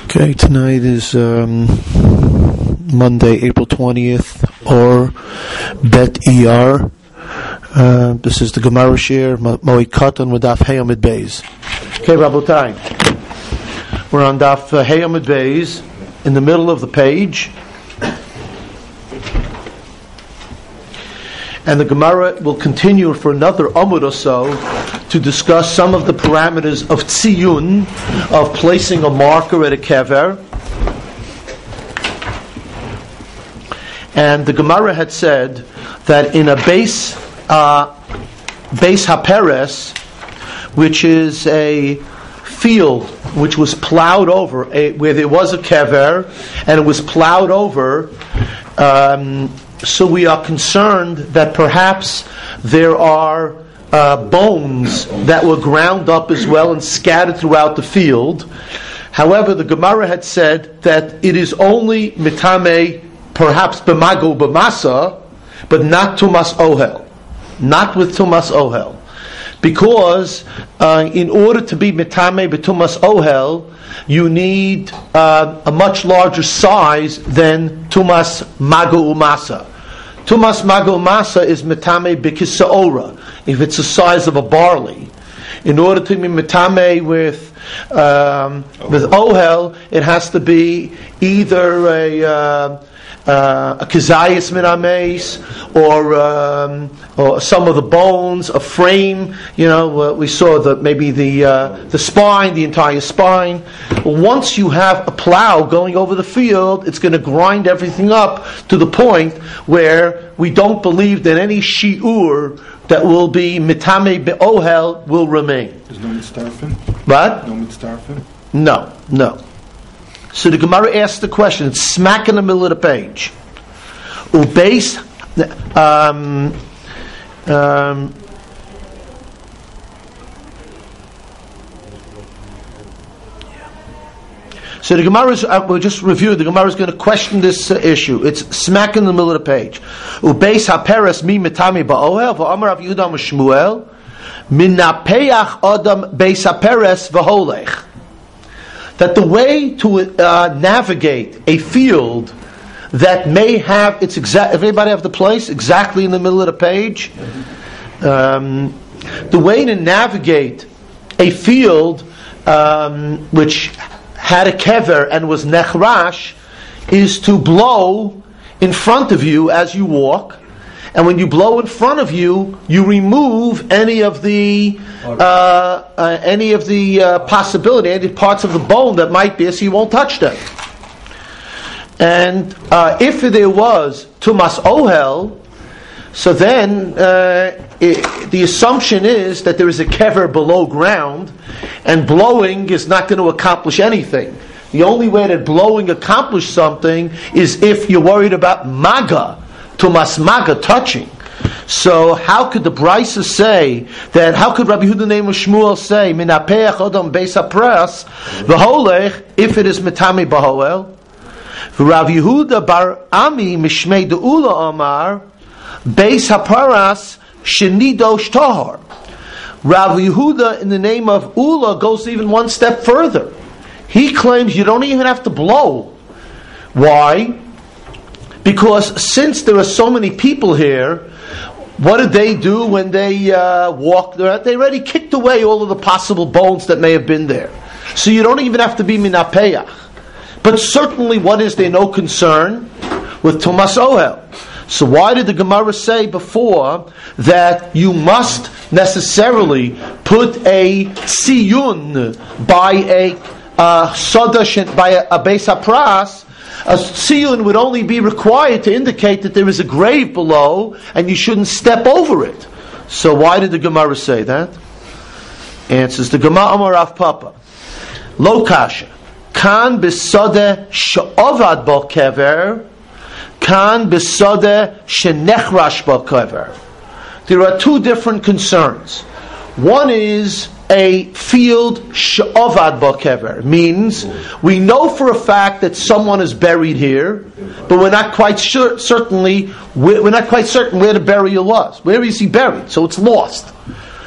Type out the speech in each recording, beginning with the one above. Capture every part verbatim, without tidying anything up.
Okay, tonight is um, Monday, April twentieth, or Bet Iyar. Uh, this is the Gemara Shir, Moed Katan with Daf Hey Amud Beis. Okay, Rabotai. We're on Daf uh, Hey Amud Beis, in the middle of the page. And the Gemara will continue for another Amud or so to discuss some of the parameters of tziyun, of placing a marker at a kever. And the Gemara had said that in a base, uh, base haperes, which is a field which was plowed over, a, where there was a kever, and it was plowed over, um, so we are concerned that perhaps there are uh, bones that were ground up as well and scattered throughout the field. However, the Gemara had said that it is only mitame, perhaps b'mago b'masa, but not tumas ohel, not with tumas ohel, because uh, in order to be mitame b'tumas ohel, you need uh, a much larger size than tumas mago umasa. Tumas mago umasa is mitame b'kisaora, if it's the size of a barley. In order to be mitame with um, with ohel, it has to be either a uh, uh, a kizayis min ameis, or um, or some of the bones, a frame. You know, uh, we saw that maybe the uh, the spine, the entire spine. Once you have a plow going over the field, it's going to grind everything up to the point where we don't believe that any shi'ur that will be mitame be'ohel will remain. There's no mitzdarfin? What? No mitzdarfin? No, no. So the Gemara asks the question, it's smack in the middle of the page. Ubeis, um, um, So the Gemara is, uh, we'll just review, the Gemara is going to question this uh, issue. It's smack in the middle of the page. Ubeis haperes mi mitami ba'ohel v'amar Rav Yehuda Shmuel minapeach adam beis haperes v'holech. That the way to uh, navigate a field that may have its exact, if anybody have the place exactly in the middle of the page, um, the way to navigate a field um, which had a kever and was nechrash is to blow in front of you as you walk, and when you blow in front of you, you remove any of the uh, uh, any of the uh, possibility, any parts of the bone that might be, so you won't touch them. And uh, if there was tumas ohel, so then uh, it, the assumption is that there is a kever below ground, and blowing is not going to accomplish anything. The only way that blowing accomplishes something is if you're worried about maga, tumas maga, touching. So how could the Brisa say that? How could Rabbi Yehuda name of Shmuel say minapeach odam beis hapras v'holech if it is mitami b'hoel? Rabbi Yehuda bar Ami mishmei deula amar beis haparas shenidosh tahar. Rabbi Yehuda, in the name of Ula, goes even one step further. He claims you don't even have to blow. Why? Because since there are so many people here, what did they do when they uh, walked there? They already kicked away all of the possible bones that may have been there. So you don't even have to be minapeach. But certainly, what is there no concern with tumas ohel? So why did the Gemara say before that you must necessarily put a tziyun by a uh, sodash, by a, a beis hapras? A tziyun would only be required to indicate that there is a grave below and you shouldn't step over it. So why did the Gemara say that? Answers the Gemara Amar Rav Papa. Lo kasha. Kan besodeh she'ovad bo kever. Kan besodeh she'nechrash bo kever. There are two different concerns. One is a field she'ovad bo kever, means we know for a fact that someone is buried here, but we're not quite sure. Certainly, we're not quite certain where the burial was. Where is he buried? So it's lost.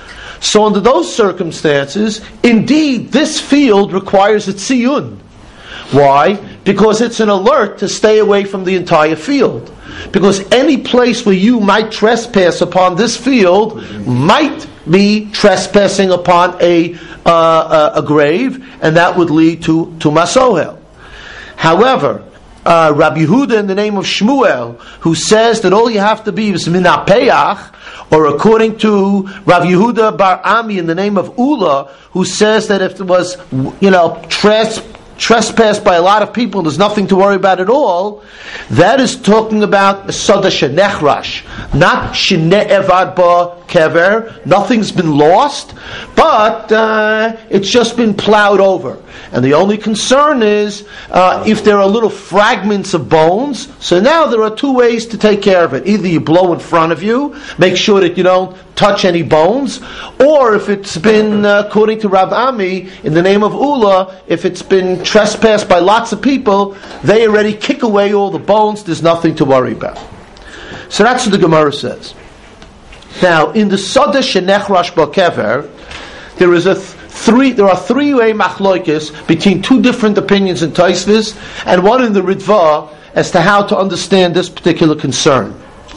So under those circumstances, indeed, this field requires a tziyun. Why? Because it's an alert to stay away from the entire field. Because any place where you might trespass upon this field might be trespassing upon a uh, a, a grave, and that would lead to Tumas Ohel. However, uh, Rabbi Yehuda in the name of Shmuel, who says that all you have to be is minapeach, or according to Rabbi Yehuda Bar Ami in the name of Ula, who says that if it was, you know, tres- trespassed by a lot of people, there's nothing to worry about at all. That is talking about Soda Shenechrash, not Shene'evad Ba Kever. Nothing's been lost, but uh, it's just been plowed over. And the only concern is uh, if there are little fragments of bones. So now there are two ways to take care of it. Either you blow in front of you, make sure that you don't touch any bones, or if it's been, uh, according to Rav Ami, in the name of Ula, if it's been trespassed by lots of people, they already kick away all the bones, there's nothing to worry about. So that's what the Gemara says. Now, in the Soda Shenechrash Ba'kever, there is a th- three. There are three-way machloikis between two different opinions in Tosfos and one in the Ritva as to how to understand this particular concern.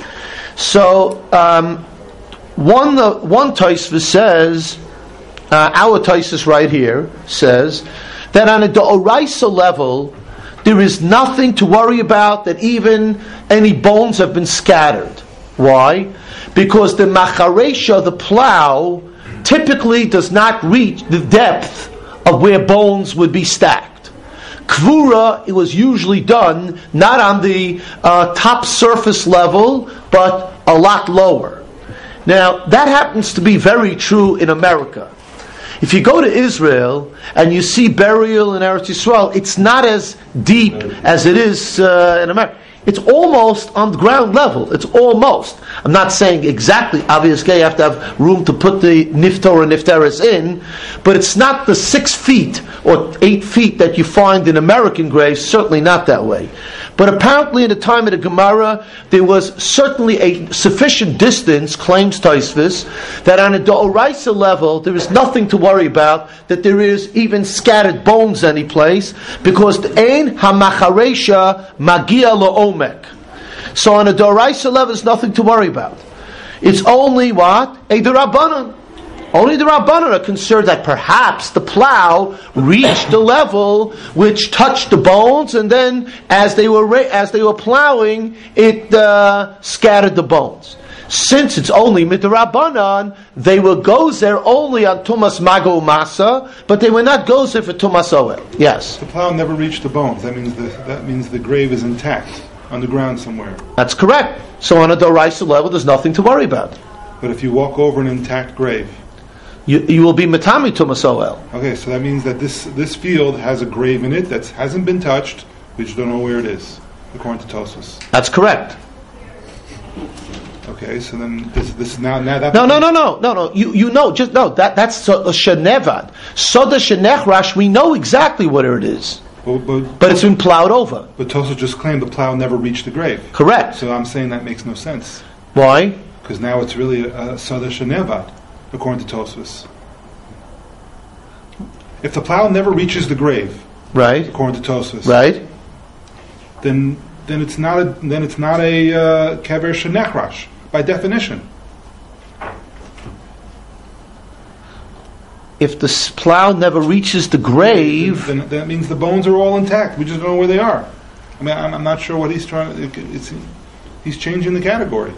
So, um, one uh, one Tosfos says, uh, our Tosfos right here says that on a D'oraisa level, there is nothing to worry about, that even any bones have been scattered. Why? Because the macharesha, the plow, typically does not reach the depth of where bones would be stacked. Kvura, it was usually done not on the uh, top surface level, but a lot lower. Now, that happens to be very true in America. If you go to Israel and you see burial in Eretz Yisrael, it's not as deep as it is uh, in America. It's almost on the ground level. It's almost. I'm not saying exactly. Obviously, you have to have room to put the niftor and nifteris in, but it's not the six feet or eight feet that you find in American graves. Certainly not that way. But apparently, in the time of the Gemara, there was certainly a sufficient distance, claims Tosfos, that on a D'oraisa level, there is nothing to worry about, that there is even scattered bones any place, because the ein hamacharesha magia la'omek. So on a D'oraisa level, there's nothing to worry about. It's only what? A D'Rabbanan. Only the Rabbanan are concerned that perhaps the plow reached the level which touched the bones, and then as they were as they were plowing, it uh, scattered the bones. Since it's only midrabanan, they were gozer only on tumas mago masa, but they were not gozer for tumas oel. Yes. The plow never reached the bones. That means the that means the grave is intact on the ground somewhere. That's correct. So on a D'oraisa level, there's nothing to worry about. But if you walk over an intact grave, You, you will be matami tumas oel. Okay, so that means that this this field has a grave in it that hasn't been touched. We just don't know where it is, according to Tosfos. That's correct. Okay, so then this this is now now that no no no no no no you you know just no that that's so, shenevad soda shenechrash. We know exactly what it is, but, but, but it's been plowed over. But Tosfos just claimed the plow never reached the grave. Correct. So I'm saying that makes no sense. Why? Because now it's really a, a soda shenevad, according to Tosfos. If the plow never reaches the grave, right? According to Tosfos, right? Then then it's not a then it's not a uh, kever shenechrash by definition. If the plow never reaches the grave, then, then that means the bones are all intact. We just don't know where they are. I mean, I'm, I'm not sure what he's trying. It, it's he's changing the category.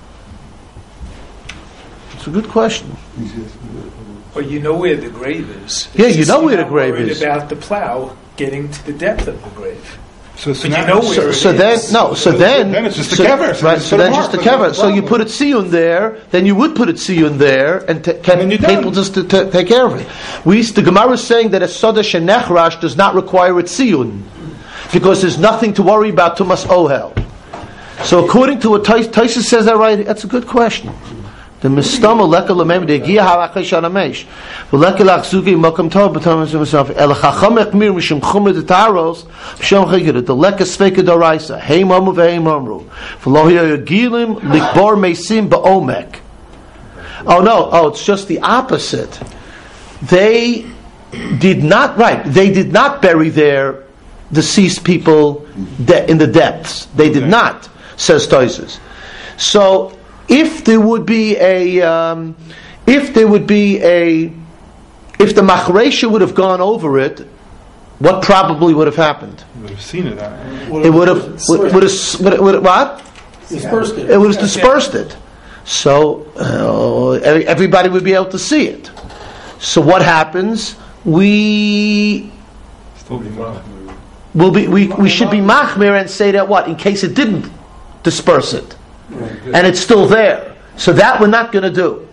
It's a good question. Well, you know where the grave is. Yeah, you know where the You're grave worried is. About the plow getting to the depth of the grave. So, so but now, you know where so, it so is. then no, so then then it's just so, a kever. So right? just So put a then mark. just a That's kever. no So you problem. put a tziyun there, then you would put a tziyun there, and t- can And then you're people done. just to, to take care of it. We the Gemara is saying that a soda shenechrash does not require a tziyun because there's nothing to worry about tumas ohel. So according to what Tosfos says, that right? That's a good question. The mistama leka lemem de gia halachay shanamesh. V'leka lachzugi makam tov b'tam himself. El chacham ekmir mishum chumah de taros b'shem chaykidah. The leka sveka doraisa. Hey mamu v'hei mamru. V'lo yagilim likbor meisim ba'omek. Oh no! Oh, it's just the opposite. They did not right. They did not bury there deceased people de- in the depths. They did Okay. not, says Tosfos. So if there would be a, um, if there would be a, if the Machresha would have gone over it, what probably would have happened? You would have seen it. uh, It would have, would, would have, would, would, what? Dispersed it. It would have dispersed it. So uh, every- everybody would be able to see it. So what happens? We Still be mad. will be we, we should be machmir and say that what in case it didn't disperse it and it's still there. So that we're not going to do.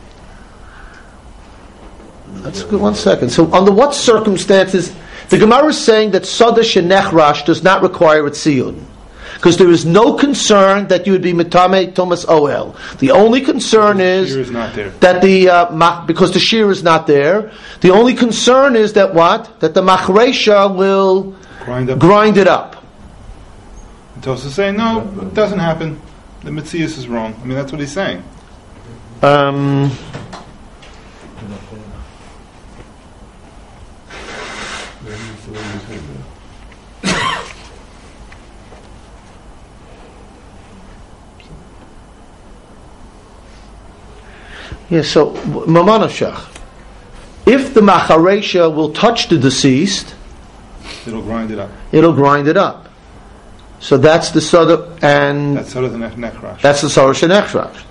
That's good. One second. So under what circumstances the Gemara is saying that Sada Shenechrash does not require a tziyun? Because there is no concern that you would be mitame Thomas Oel. The only concern Shear is is not there. that the uh, mach, because the shear is not there. The only concern is that what? That the machresha will Grind up. grind it up. And Tosfos is saying, no, it doesn't happen. The Metzias is wrong. I mean, that's what he's saying. Um, yeah, so Mamanashach. If the macharesha will touch the deceased, It'll grind it up. it'll grind it up. So that's the sada, and That's sort of the nech- nechrash. that's the Sarah Shenechrash.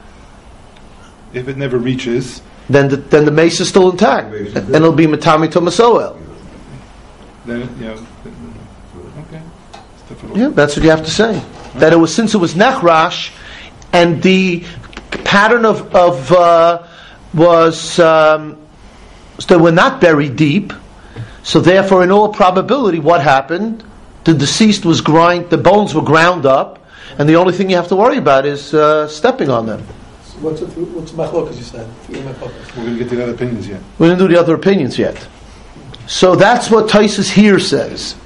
If it never reaches, Then the, then the mace is still intact, and it'll be Matami Tomasoel. then it, you know, okay. It's difficult. Yeah, that's what you have to say. That it was since it was Nechrash, and the pattern of of uh, was um, they were not buried deep. So therefore, in all probability, what happened? The deceased was grind. The bones were ground up, and the only thing you have to worry about is uh, stepping on them. So what's it, what's machlokas you said? Three machlokas. We're going to get to the other opinions yet. We didn't do the other opinions yet. So that's what Tosfos here says.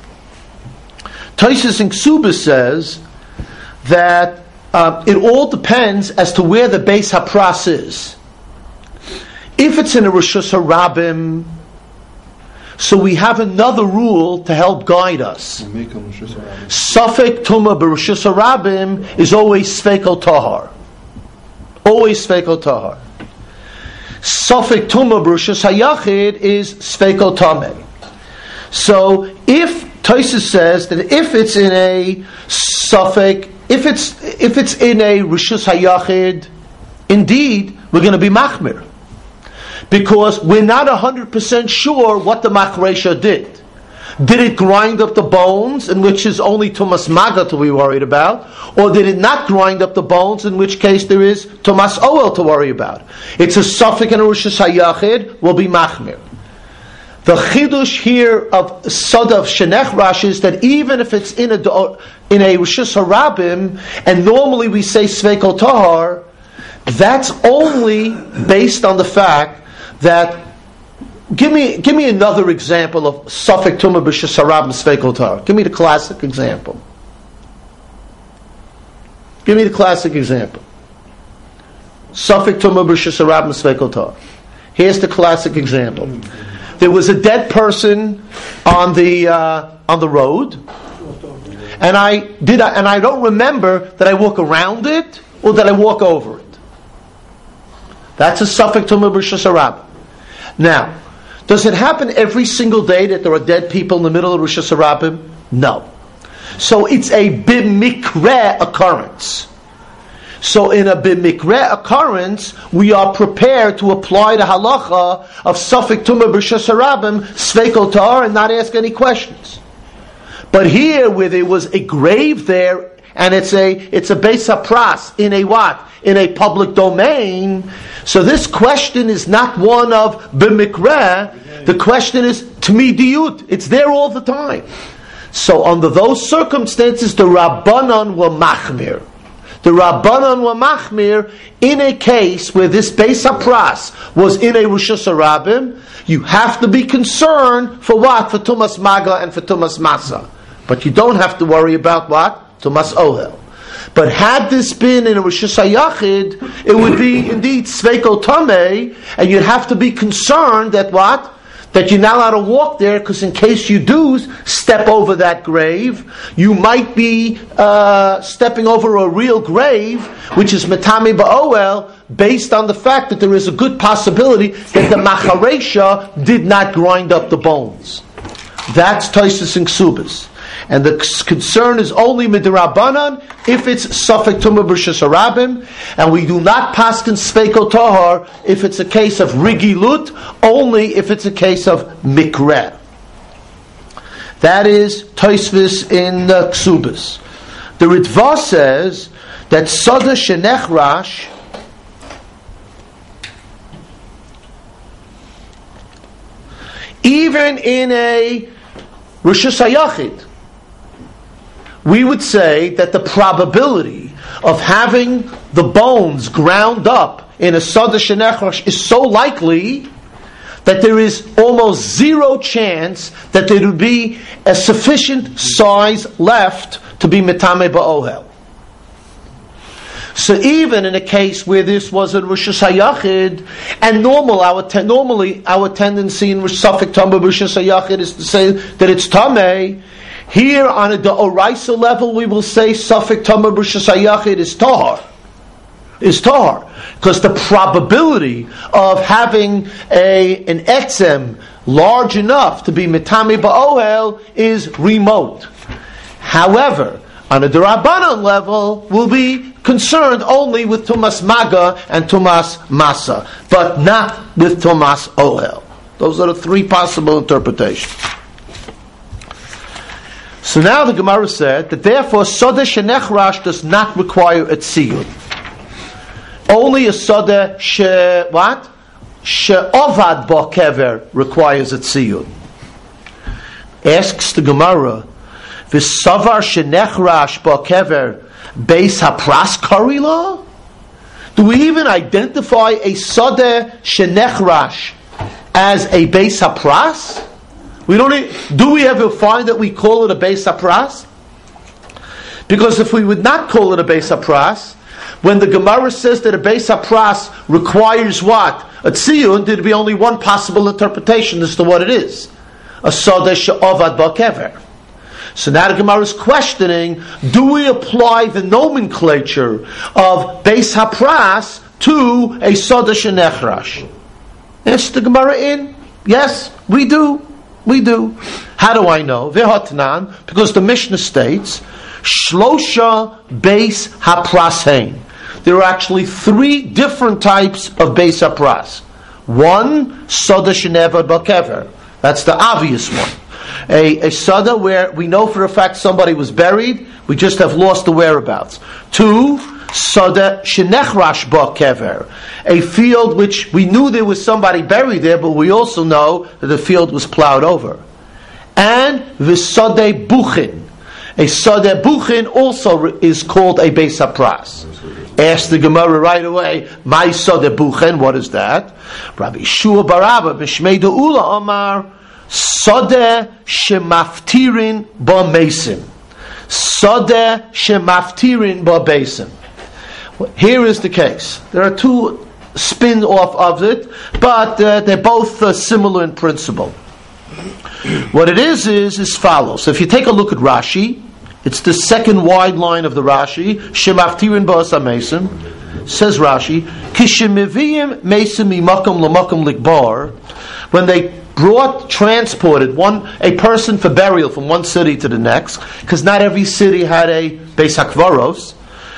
Tosfos in Ksubas says that uh, it all depends as to where the Beis Hapras is. If it's in a Rishus Harabim, so we have another rule to help guide us. We'll make them Rishus Harabim. Safek Tumah b'Rishus Harabim is always Sfeiko Tahar. Always Sfeiko Tahar. Safek Tumah b'Rishus Hayachid is Sfeiko Tameh. So if Tosfos says that if it's in a Safek, if it's if it's in a Rishus Hayachid, indeed we're going to be Machmir. Because we're not one hundred percent sure what the Machresha did. Did it grind up the bones, in which is only Tumas Maga to be worried about? Or did it not grind up the bones, in which case there is Tumas Oel to worry about? It's a Safek and a Rishus Hayachid, will be Machmir. The Chidush here of Sadav Shenechrash is that even if it's in a, in a Rishus Harabim, and normally we say Sveiko Tahar, that's only based on the fact that give me give me another example of Safek Tumah b'Rishus Harabim Sveiko Tahar. Give me the classic example. Give me the classic example. Safek Tumah b'Rishus Harabim Sveiko Tahar. Here's the classic example. There was a dead person on the uh, on the road, and I did I, and I don't remember that I walk around it or that I walk over it. That's a Safek Tumah b'Rishus Harabim. Now, does it happen every single day that there are dead people in the middle of Rishus Harabim? No. So it's a b'mikra occurrence. So in a b'mikra occurrence, we are prepared to apply the halacha of Safek Tumah b'Rishus Harabim, Sveiko Tahar, and not ask any questions. But here, where there was a grave there, and it's a it's a Beis Hapras in a what? In a public domain. So this question is not one of b'mikra. The question is t'midiyut. It's there all the time. So under those circumstances, the Rabbanan were machmir. The Rabbanan were machmir in a case where this Beis Hapras was in a Rishus Harabim. You have to be concerned for what? For Tumas Maga and for Tumas Masa. But you don't have to worry about what? Tumas Ohel. But had this been in a Rishus Hayachid, it would be indeed Sveiko Tameh, and you'd have to be concerned that what? that you're not allowed to walk there, because in case you do step over that grave, you might be uh, stepping over a real grave, which is metame ba'oel, based on the fact that there is a good possibility that the macharesha did not grind up the bones. That's Tosfos in Ksubas. And the concern is only midrabanan if it's safek tumah b'rishus harabim, and we do not paskin sveiko tahar if it's a case of rigilut, only if it's a case of mikreh. That is Tosfos in uh, Ksubas. The Ritva says that sada shenechrash even in a rishus hayachid, we would say that the probability of having the bones ground up in a sada shenechrash is so likely that there is almost zero chance that there would be a sufficient size left to be metame ba'ohel. So even in a case where this was a rishus hayachid, and normal, our te- normally our tendency in safek tumah rishus hayachid is to say that it's tameh. Here on a d'oraisa level, we will say safek tumah rishus hayachid is tahar, is tahar, because the probability of having a an etzem large enough to be metame ba'ohel is remote. However, on a d'Rabbanan level, we'll be concerned only with tumas maga and tumas masa, but not with tumas ohel. Those are the three possible interpretations. So now the Gemara said that therefore Soda Shenechrash does not require a tziyun. Only a Soda she what? She'ovad bo kever requires a tziyun. Asks the Gemara, V'savar Shenechrash bo kever Beis hapras karila? Do we even identify a Soda Shenechrash as a Beis hapras? We don't. Even, do we ever find that we call it a Beis hapras? Because if we would not call it a Beis hapras, when the Gemara says that a Beis hapras requires what? A tziyun, there'd be only one possible interpretation as to what it is: a Soda she'ovad bo kever. So now the Gemara is questioning, do we apply the nomenclature of Beis hapras to a Soda Shenechrash? Yes, the Gemara in? Yes, we do. We do. How do I know? V'hotnan, because the Mishnah states, Shlosha Beis haprasein. There are actually three different types of Beis hapras. One, Soda Shenevad Bakever. That's the obvious one. A, a Soda where we know for a fact somebody was buried, we just have lost the whereabouts. Two, Soda Shenechrash Bakever. A field which we knew there was somebody buried there, but we also know that the field was plowed over. And V'Sodeh Buchin. A Sodeh Buchin also is called a Beis hapras. Ask the Gemara right away, my Sodeh Buchin, what is that? Rabbi Shua Barabba, B'Shmei De'ula Amar, Sodeh Shemaftirin Ba'Mesim. Sodeh Shemaftirin Ba'Besim. Here is the case. There are two spin off of it, but uh, they're both uh, similar in principle. What it is is as follows. So if you take a look at Rashi, it's the second wide line of the Rashi. Shemaftirin ba'asa mesim. Says Rashi, Kishemiviyim mesim imakom lamakom likbar. When they brought, transported one a person for burial from one city to the next, because not every city had a Beis Hakvaros.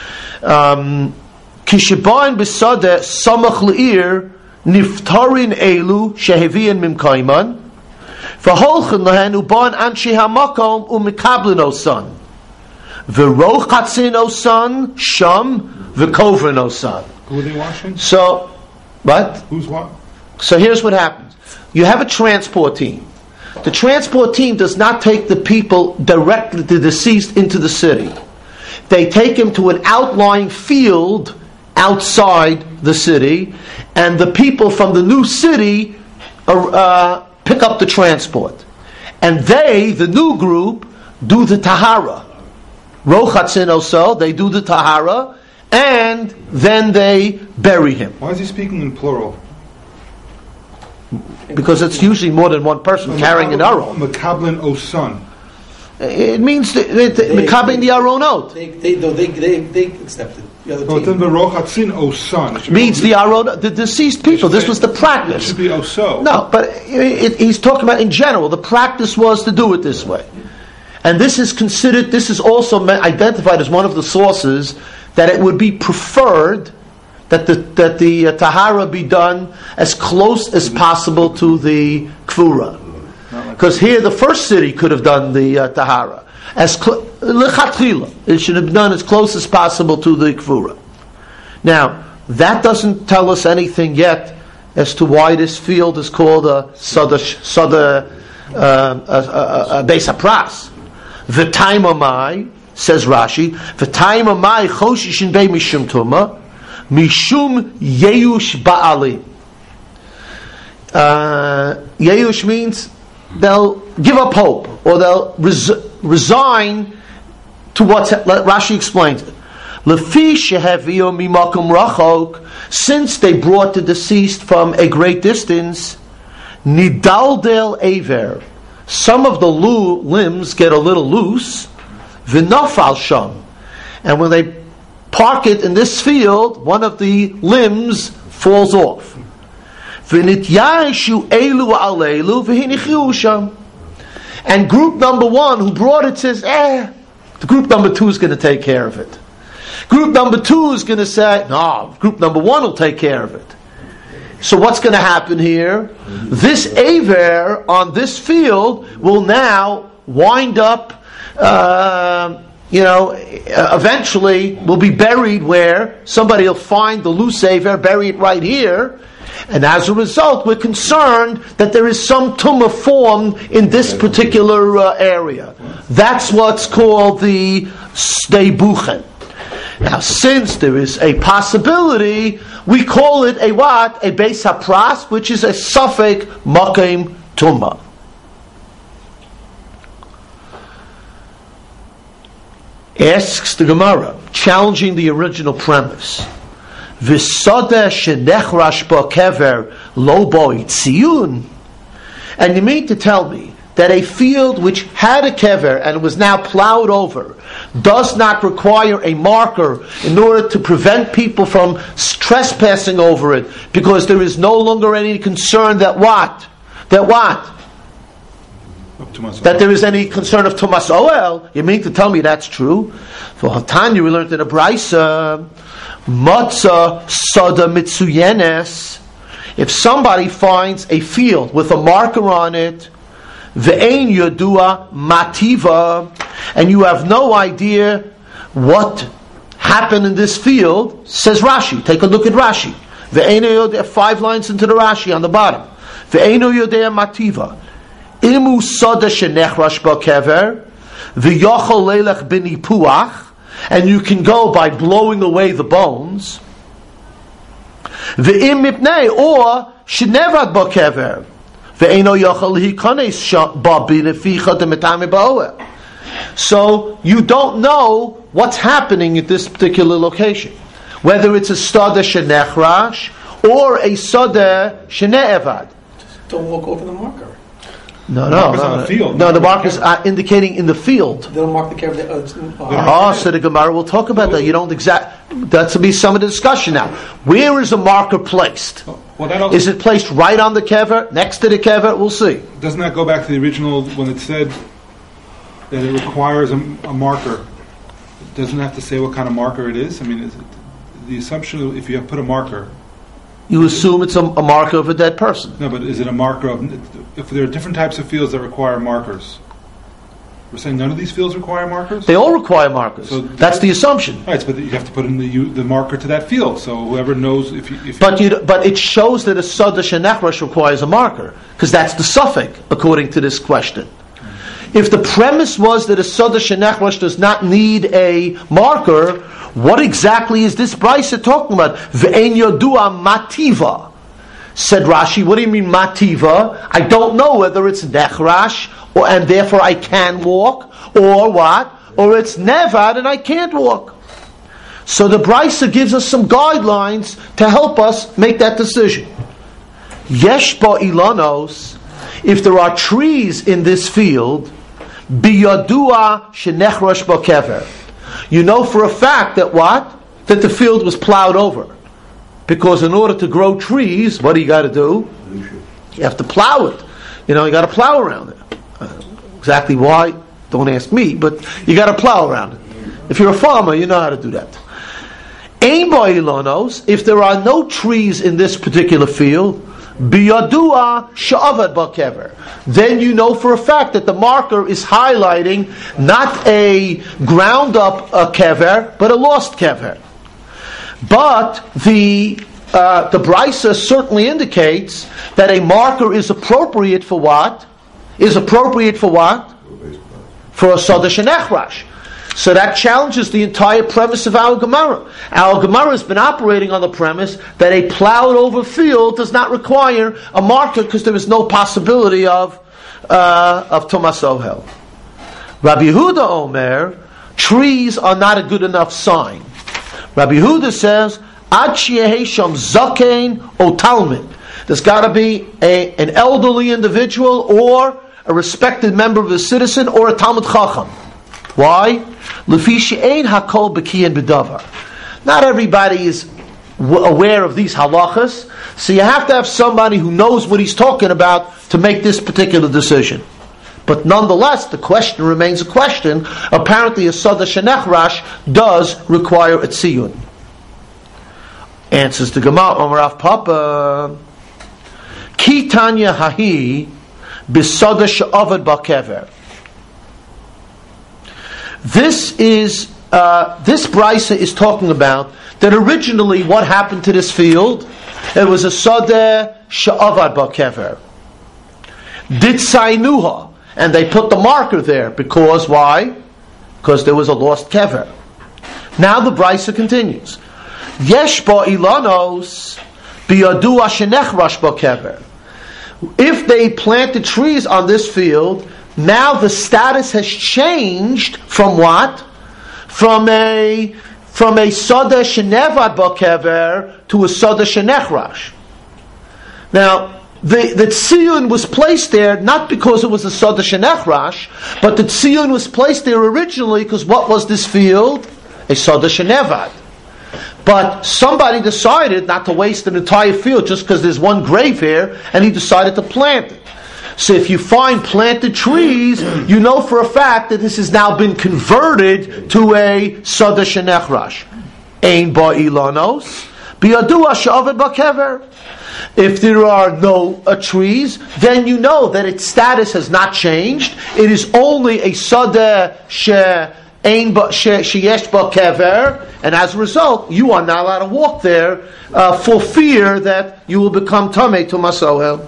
Kishibain besada samach leir niftarin elu shehevian mimkaiman v'holchen lahen uban anshi hamakom umikablin osan v'rochatzin osan sham v'kovrin osan. Who are they washing? So, what? Who's what? So here's what happens. You have a transport team. The transport team does not take the people directly, the deceased, into the city. They take him to an outlying field outside the city, and the people from the new city uh, pick up the transport. And they, the new group, do the tahara. Rochatzin also, they do the tahara, and then they bury him. Why is he speaking in plural? because it's usually more than one person carrying an aron. Mekablin osan. It means mekablin the aron out. They, they, no, they, they, they accepted. The other But team. then Berochatzin osan Means the aron, the deceased people. This was the It practice. should be oso. No, but it, it, he's talking about in general. The practice was to do it this way, and this is considered. This is also identified as one of the sources that it would be preferred that the that the uh, tahara be done as close as possible to the kfura, because here the first city could have done the uh, tahara as cl- lechatchila. It should have been done as close as possible to the kfura. Now that doesn't tell us anything yet as to why this field is called a sada sada a beis hapras. V'taimamai, says Rashi, v'taimamai choshishin bei mishum tuma mishum yeush ba'alim. Uh, Yeush means they'll give up hope, or they'll res- resign to what Rashi explains it. Lefi shehaviyo mimakum rachok, since they brought the deceased from a great distance, nidaldel aver, some of the lu- limbs get a little loose, v'nafal sham, and when they park it in this field, one of the limbs falls off. V'nityashu elu alelu v'hinichiu sham, and group number one who brought it says, eh, the group number two is going to take care of it. Group number two is going to say, no, group number one will take care of it. So what's going to happen here? This aver on this field will now wind up, uh, you know, eventually will be buried where somebody will find the loose aver, bury it right here, and as a result, we're concerned that there is some tumor formed in this particular uh, area. That's what's called the steibuchen. Now, since there is a possibility, we call it a what? A beis hapras, which is a suffix makim tumah. Asks the Gemara, challenging the original premise. V'sodeh shenechrash bo kever lo bo itziyun. And you mean to tell me that a field which had a kever and was now plowed over does not require a marker in order to prevent people from trespassing over it, because there is no longer any concern that what? That what? That there is any concern of Tumas Oel. You mean to tell me that's true? For Hatanya, we learned in a Braisa, Matzah Sada Mitsuyenes. If somebody finds a field with a marker on it, Ve'ein Yodua Mativa, and you have no idea what happened in this field, says Rashi. Take a look at Rashi. Ve'ein Yodea, five lines into the Rashi on the bottom. Ve'ein Yodea Mativa. Imu Sada Shenechrash Ba'kever, V'yochol Leilech B'nipuach, and you can go by blowing away the bones. Ve'im Mipnei, or Shenevad Ba'kever, Ve'eno Yochol Hikanes Ba'bi Neficha Demetame Ba'oel. So you don't know what's happening at this particular location, whether it's a Sada Shenechrash or a Sada Shene'evad. Don't walk over the marker. No, The no, marker's no. on the field, No, not the on the marker's uh, indicating in the field. They don't mark the curve. Uh, it's, uh, Oh, so the Gemara will talk about that. You don't exact. That's to be some of the discussion now. Where is a marker placed? Well, that also, Is it placed right on the kever, next to the kever? We'll see. doesn't that go back to the original when it said that it requires a, a marker? It doesn't have to say what kind of marker it is. I mean, is it, the assumption if you have put a marker. You assume it's a, a marker of a dead person. No, but is it a marker of? If there are different types of fields that require markers, we're saying none of these fields require markers. They all require markers. So That's the assumption. Right, but you have to put in the you, the marker to that field. So whoever knows if you. If But you, but it shows that a Sada Shenechrash requires a marker, because that's the suffix, according to this question. If the premise was that a Sada Shenechrash does not need a marker, what exactly is this Brisa talking about? Ve'en yodua mativa. Said Rashi, what do you mean mativa? I don't know whether it's nechrash, or and therefore I can walk, or what? Or it's nevad and I can't walk. So the Brisa gives us some guidelines to help us make that decision. Yesh ba ilanos, if there are trees in this field, biyadua shenechrosh ba kever. You know for a fact that what? That the field was plowed over. Because in order to grow trees, what do you got to do? You have to plow it. You know, you got to plow around it. Uh, exactly why? Don't ask me, but you got to plow around it. If you're a farmer, you know how to do that. Ein ba'ilanos, if there are no trees in this particular field, biyadua sha'avad ba'kever, then you know for a fact that the marker is highlighting not a ground up a kever, but a lost kever. But the uh, the Brisa certainly indicates that a marker is appropriate for what? Is appropriate for what? For a Sodesh and Echrash. So that challenges the entire premise of our Gemara. Our Gemara has been operating on the premise that a plowed over field does not require a marker because there is no possibility of uh, of Tumas Ohel. Rabbi Yehuda Omer, trees are not a good enough sign. Rabbi Yehuda says, Ad sheyehi sham zakein o talmid. There's got to be a, an elderly individual or a respected member of the citizen or a Talmud Chacham. Why? Lefi she'ein hakol bekiyin b'davar. Not everybody is w- aware of these halachas, so you have to have somebody who knows what he's talking about to make this particular decision. But nonetheless, the question remains a question. Apparently, a Soda Shenechrash does require a tziyun. Answers the Gemara on Rav Papa. Ki Tanya Hahi Bisoda She'avad Ba'kever. This is uh, this brisa is talking about that originally what happened to this field? It was a Soda She'avad Ba'kever. Ditzainuha. And they put the marker there because why? Because there was a lost kever. Now the brisa continues. Yesh ba ilanos biyadua shenechrash ba kever. If they planted trees on this field, now the status has changed from what? From a from a soda shenevad ba kever to a soda shenechrash. Now. The, the tziyun was placed there not because it was a Soda Shenechrash, but the tziyun was placed there originally because what was this field? A Soda Shenevad. But somebody decided not to waste an entire field just because there's one grave here, and he decided to plant it. So if you find planted trees, you know for a fact that this has now been converted to a Soda Shenechrash. Ein ba ilanos, biyadua she'avad ba'kever. If there are no uh, trees, then you know that its status has not changed. It is only a sadeh sheyesh ba kever, and as a result, you are not allowed to walk there uh, for fear that you will become tamei tumas ohel.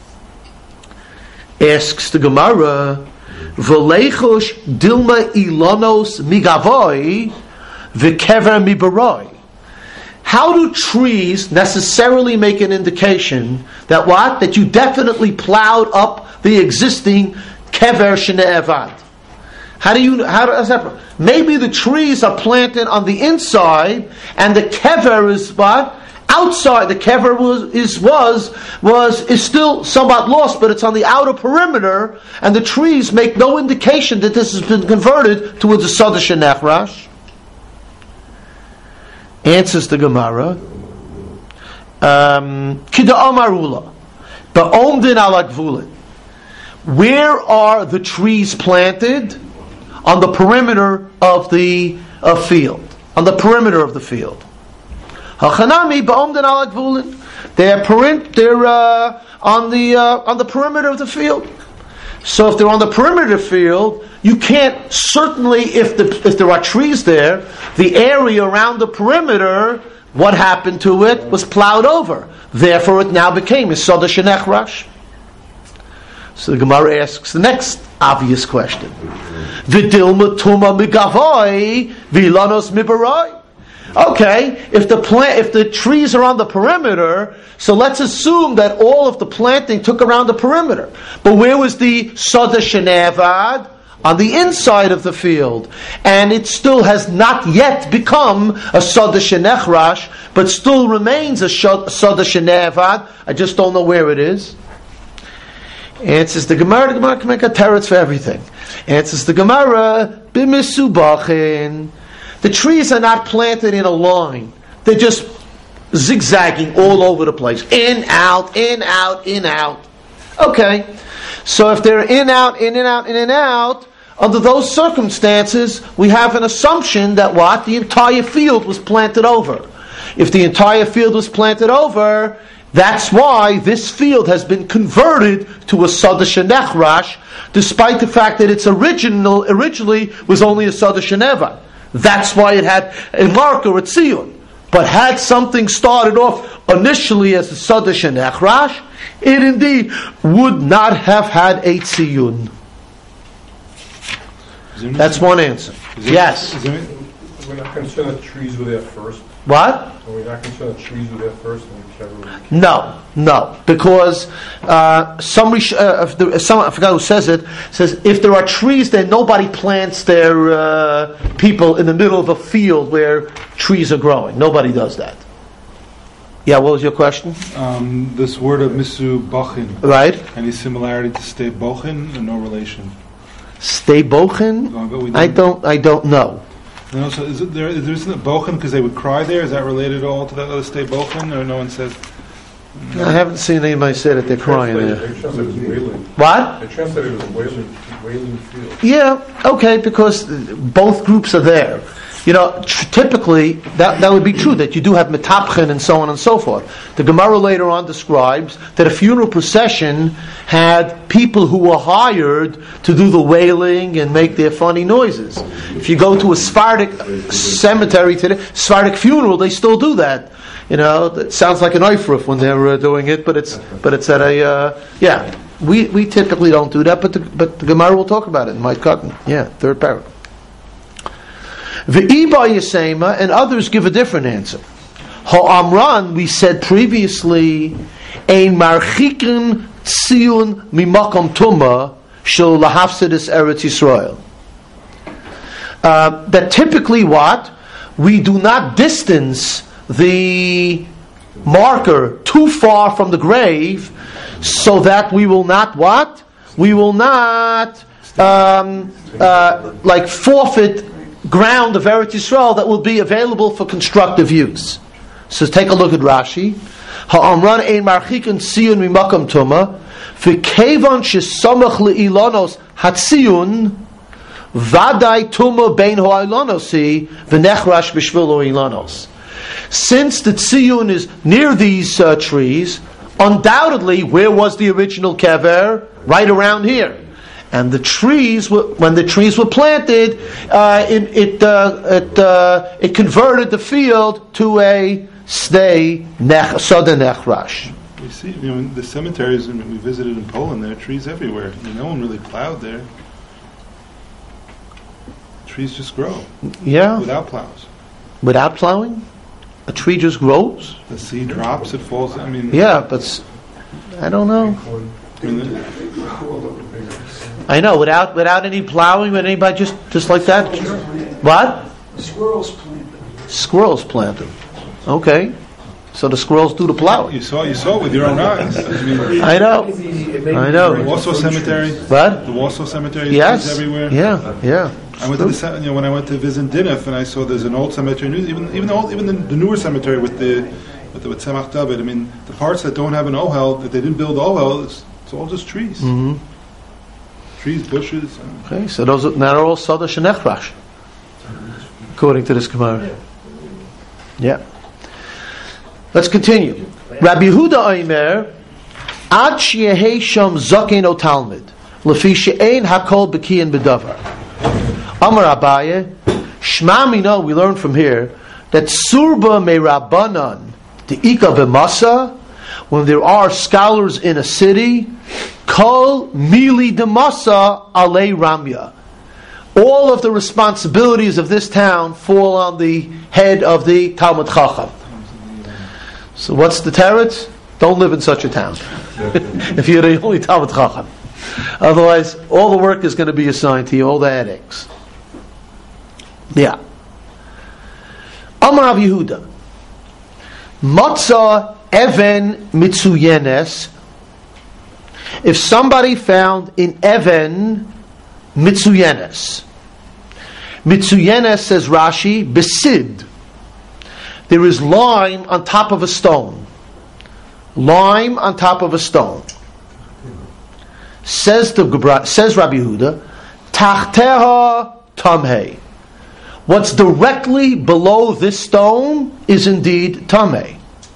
Asks the Gemara, v'leichush dilma ilanos migavoi v'kever mibaroi. How do trees necessarily make an indication that what? That you definitely plowed up the existing kever shene'evad? How do you, how does that, maybe the trees are planted on the inside and the kever is what? Outside. The kever was, is, was, was, is still somewhat lost, but it's on the outer perimeter, and the trees make no indication that this has been converted to a Soda Shenechrash. Answers the Gemara. Kida Amarula, Ba'omdin ala Gvulin. Where are the trees planted? On the perimeter of the uh, field. On the perimeter of the field. Hachanami Ba'omdin ala Gvulin. They're perint. They're uh, on the uh, on the perimeter of the field. So if they're on the perimeter of the field, you can't, certainly if the if there are trees there, the area around the perimeter, what happened to it was plowed over. Therefore it now became a Soda Shenechrash. So the Gemara asks the next obvious question. V'dilma tuma migavoi v'ilanos mibarai. Okay, if the plant, if the trees are on the perimeter, so let's assume that all of the planting took around the perimeter. But where was the Soda Shenevad? on the inside of the field, and it still has not yet become a Soda Shenechrash, but still remains a Soda Shenevad. I just don't know where it is. Answers the Gemara. The Gemara can make a teretz for everything. Answers the Gemara. B'misubachin. The trees are not planted in a line. They're just zigzagging all over the place. In, out, in, out, in, out. Okay. So if they're in, out, in and out, in and out, under those circumstances, we have an assumption that what? The entire field was planted over. If the entire field was planted over, that's why this field has been converted to a Soda Shenechrash, despite the fact that its original originally was only a Soda Sheneva. That's why it had a marker at Tziyun. But had something started off initially as a Soda Shenechrash, it indeed would not have had a Tziyun. That's one answer. Yes. We're not concerned that trees were there first. What? Are we not concerned that trees were there first? And whichever No, no, because uh, some, uh, if the, some I forgot who says it says if there are trees, then nobody plants their uh, people in the middle of a field where trees are growing. Nobody does that. Yeah, what was your question? Um, this word of misu bachin. Right. Any similarity to stay bochin or no relation? Stay bochin? No, but we I don't. I don't know. No, so is it there? Is there isn't it bochin because they would cry there? Is that related at all to that other stay bochin, or no one says? No. I haven't seen anybody say that they're crying there. They translated it as wailing. What? They translated it as wailing, wailing field. Yeah, okay, because both groups are there. You know, tr- typically that that would be true that you do have metapchen and so on and so forth. The Gemara later on describes that a funeral procession had people who were hired to do the wailing and make their funny noises. If you go to a Sephardic cemetery today, Sephardic funeral, they still do that. You know, it sounds like an eifruf when they're uh, doing it, but it's but it's at a uh, yeah. We we typically don't do that, but the, but the Gemara will talk about it in my cotton. Yeah, third paragraph. V'iba Yisema, and others give a different answer. Ha'amran, we said previously, ein marchikin tziyun mimakom tuma shel lahafsidis Eretz Yisrael. Uh, that typically what? We do not distance the marker too far from the grave so that we will not what? We will not um, uh, like forfeit ground of Eretz Yisrael that will be available for constructive use. So take a look at Rashi. Ha'amran ein marchikin tziyun mimakam tuma v'kevan shesamach le'ilanos hatziyun vaday tuma bein ha'ilanosi v'nechrash b'shvil ha'ilanos. Since the tziyun is near these uh, trees, undoubtedly, where was the original kever? Right around here. And the trees, were, when the trees were planted, uh, it it uh, it, uh, it converted the field to a stay nech soda nechrash. We see, you know, in the cemeteries we visited in Poland, there are trees everywhere. I mean, no one really plowed there. Trees just grow. Yeah. Without plows. Without plowing, a tree just grows. The seed drops, it falls. I mean. Yeah, but I don't know. I mean, I know, without without any plowing, with anybody just just like that. What? Squirrels planted. Squirrels planted. Okay, so the squirrels do the plowing. you saw, you saw it with your own eyes. I mean, I know. I the know. Warsaw Cemetery. What? The Warsaw Cemetery. Yes. Trees everywhere. Yeah. Yeah. I went to the ce- you know when I went to visit Dinef and I saw there's an old cemetery, even even the old, even the, the newer cemetery with the with the with Tzemach David. I mean, the parts that don't have an ohel, that they didn't build ohel, it's, it's all just trees. Mm-hmm. Trees, bushes. Okay, so those are, now are all Soda Shenechrash, according to this Gemara. Yeah. Let's continue. Rabbi Yehuda Omer, Ad sheyehei sham zaken o talmid, lefi she'ein hakol bekiyin bedavar. Amar Abaye, Shma Mino, we learn from here that Surba me Rabbanan, the Ika b'masa, when there are scholars in a city, Kol mili demasa alei ramya. All of the responsibilities of this town fall on the head of the Talmud Chacham. So what's the teretz? Don't live in such a town. If you're the only Talmud Chacham. Otherwise, all the work is going to be assigned to you, all the headaches. Yeah. Amar Rav Yehuda. Matzah even mitzuyenes. If somebody found in even mitzuyenes. Mitzuyenes, says Rashi, besid. There is lime on top of a stone. Lime on top of a stone. Says the says Rabbi Yehuda, Tachteha tamhei. What's directly below this stone is indeed tamhei.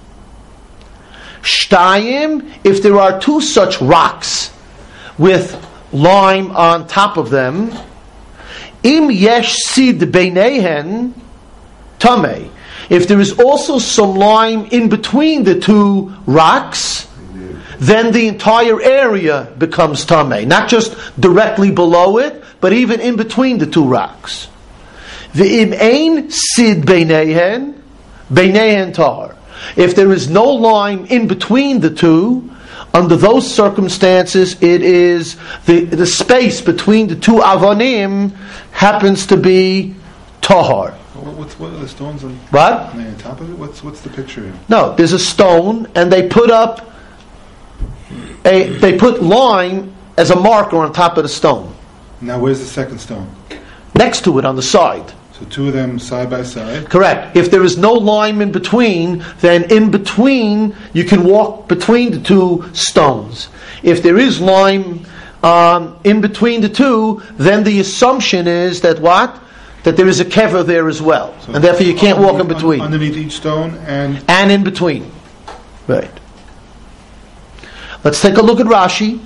Shtayim, if there are two such rocks with lime on top of them, im yesh sid beinehen tamhei. If there is also some lime in between the two rocks, then the entire area becomes tamei. Not just directly below it, but even in between the two rocks. V'im ein sid beinehen, beinehen tar. If there is no lime in between the two, under those circumstances, it is the, the space between the two avonim happens to be tahar. What's what are the stones on? What? On top of it? What's what's the picture here? No, there's a stone, and they put up a they put lime as a marker on top of the stone. Now, where's the second stone? Next to it on the side. So two of them side by side. Correct. If there is no lime in between, then in between you can walk between the two stones. If there is lime um, in between the two, then the assumption is that what? That there is a kever there as well, So and therefore you can't walk in between. Underneath each stone and And in between. Right. Let's take a look at Rashi.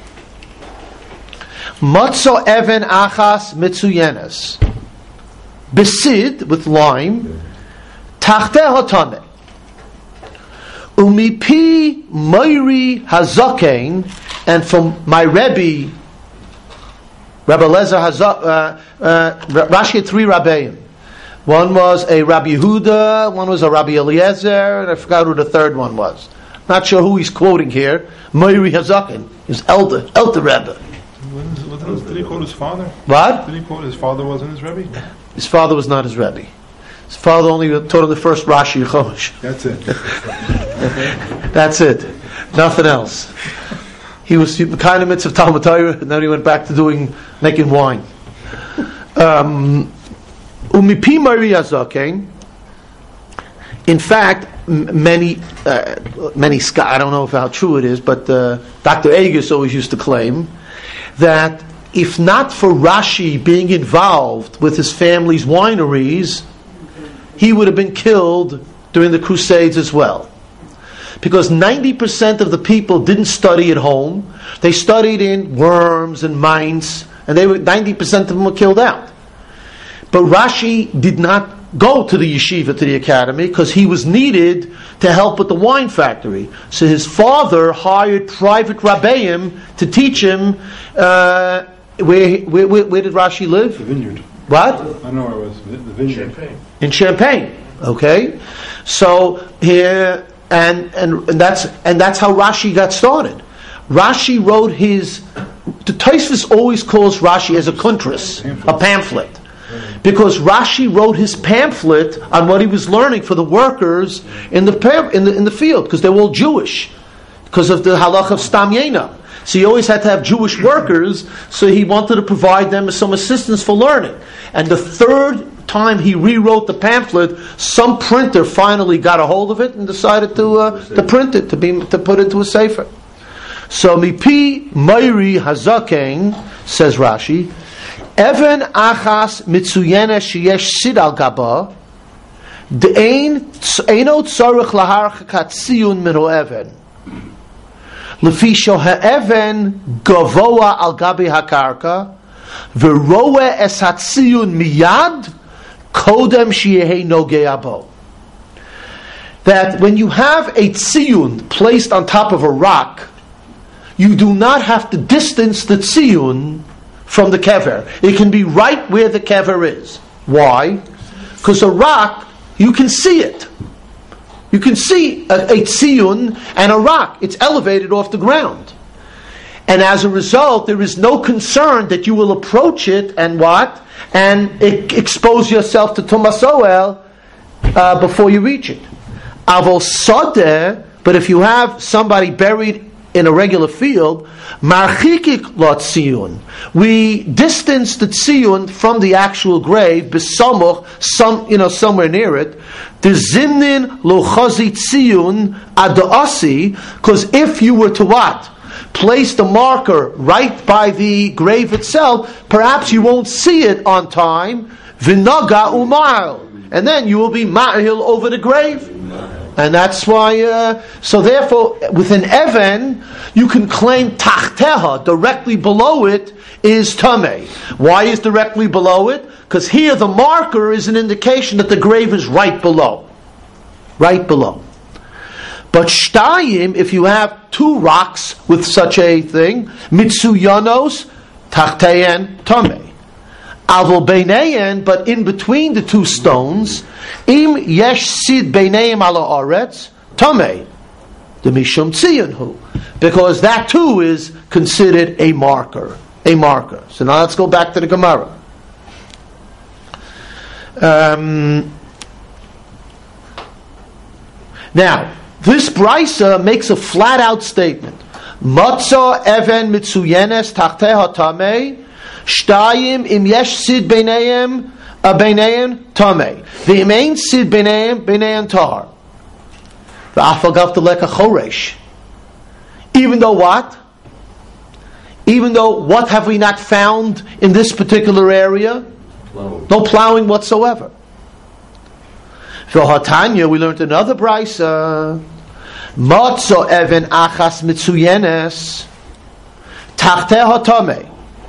Matzo even achas mitzuyenes. Besid, with lime. Tachte hotane. Umipi moiri hazakein. And from my Rebbe, Rabbi Lezer Hazak, uh, uh, Rashi had three Rabbeim. One was a Rabbi Yehuda, one was a Rabbi Eliezer, and I forgot who the third one was. Not sure who he's quoting here. Moiri Hazakin, his elder, elder Rebbe. What is, what is, did he quote his father? What? Did he quote his father wasn't his Rebbe? His father was not his Rebbe. His father only taught him the first Rashi Chodesh. That's it. That's it. Nothing else. He was the kind of mitzvah Talmud Torah, and then he went back to doing making wine. Um, Umipi Mari Hazaken. In fact, m- many, uh, many scholars, I don't know if how true it is, but uh, Doctor Agus always used to claim that if not for Rashi being involved with his family's wineries, he would have been killed during the Crusades as well. Because ninety percent of the people didn't study at home. They studied in Worms and Mainz, and they were ninety percent of them were killed out. But Rashi did not go to the yeshiva, to the academy, because he was needed to help with the wine factory. So his father hired private rabbeim to teach him. Uh, where, where, where where did Rashi live? The vineyard. What? I don't know where it was. The vineyard. Champagne. In Champagne. Okay, so here and, and and that's and that's how Rashi got started. Rashi wrote his. The Tosfos always calls Rashi as a kuntras, a pamphlet, because Rashi wrote his pamphlet on what he was learning for the workers in the pam- in the in the field, because they were all Jewish, because of the halach of Stam Yena. So he always had to have Jewish workers, so he wanted to provide them with some assistance for learning. And the third time he rewrote the pamphlet, some printer finally got a hold of it and decided to uh, to print it, to be to put into a sefer. So mipi Meiri Hazaken, says Rashi, Even achas mitzuyene sheyesh sid al gaba, de'ein eino tzarich laharchakat tziyun minu even. Lefi shoha'even gavoa al gabi hakarka, v'roe es hatziyun miyad, kodem sheyehe nogei abo. That when you have a tziyun placed on top of a rock, you do not have to distance the tziyun from the kever. It can be right where the kever is. Why? Because a rock, you can see it. You can see a, a tziyun and a rock. It's elevated off the ground. And as a result, there is no concern that you will approach it and what? And e- expose yourself to Tumas Ohel uh, before you reach it. Avol Sodeh, but if you have somebody buried in a regular field, Marchikik Lot Tziyun, we distance the Tziyun from the actual grave, Besamuch, some, you know, somewhere near it, the Zimnin Lo Chazi Tziyun Adasi, because if you were to what? Place the marker right by the grave itself, perhaps you won't see it on time, Vinaga Umail, and then you will be ma'ahil over the grave. And that's why, uh, so therefore, with an Even, you can claim Tachteha, directly below it, is Tameh. Why is directly below it? Because here the marker is an indication that the grave is right below. Right below. But Shtayim, if you have two rocks with such a thing, Mitsuyanos, Tachteyan, Tameh. Avol Beineyen, but in between the two stones, Im Yesh Sid Beineyim Ala Aretz, Tameh, the Mishum Tziyunhu, because that too is considered a marker, a marker. So now let's go back to the Gemara. Um, now, this Brisa makes a flat-out statement. Matza Even Mitsuyenes Tachteha Tameh, Shtayim im yesh sid beinayim a beinayim tamei. V'im ein sid beinayim beinayim tahar. V'afagav teleka choresh. Even though what? Even though what have we not found in this particular area? Plowing. No plowing whatsoever. V'hatanya, we learned another brisa. Matzo even achas mitzuyenes tachteha tamei.